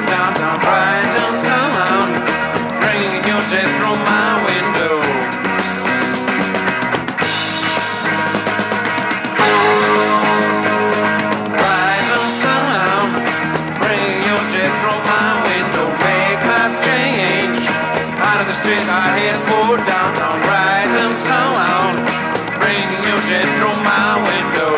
downtown, rising sound, bringing your chest through my window. Rising sound, bringing your chest through my window. Make my change, out of the street I head for downtown, rising sound, bringing your chest through my window.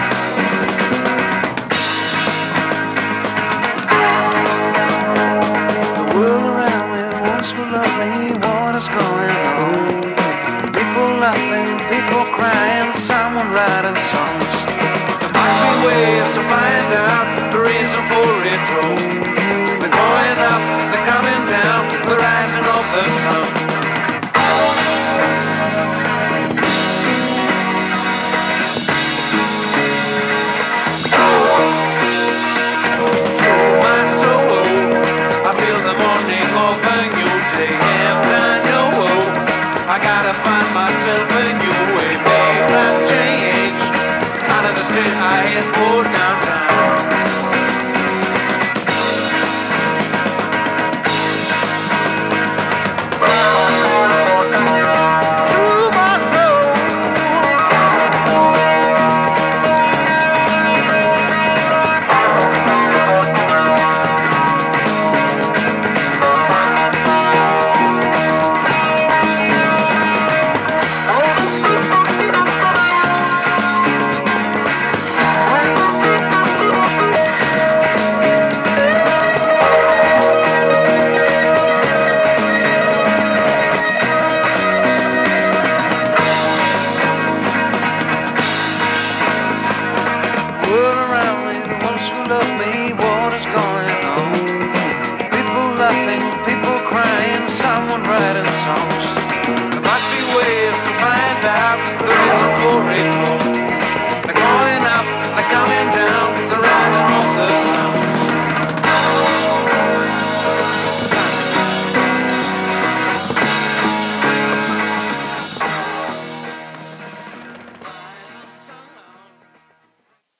What's going on? People laughing, people crying, someone writing songs. There must be ways to find out the reason for it all. They're going up, they're coming down, the rising of the sun. Through my soul, I feel the morning of a new day. I gotta find myself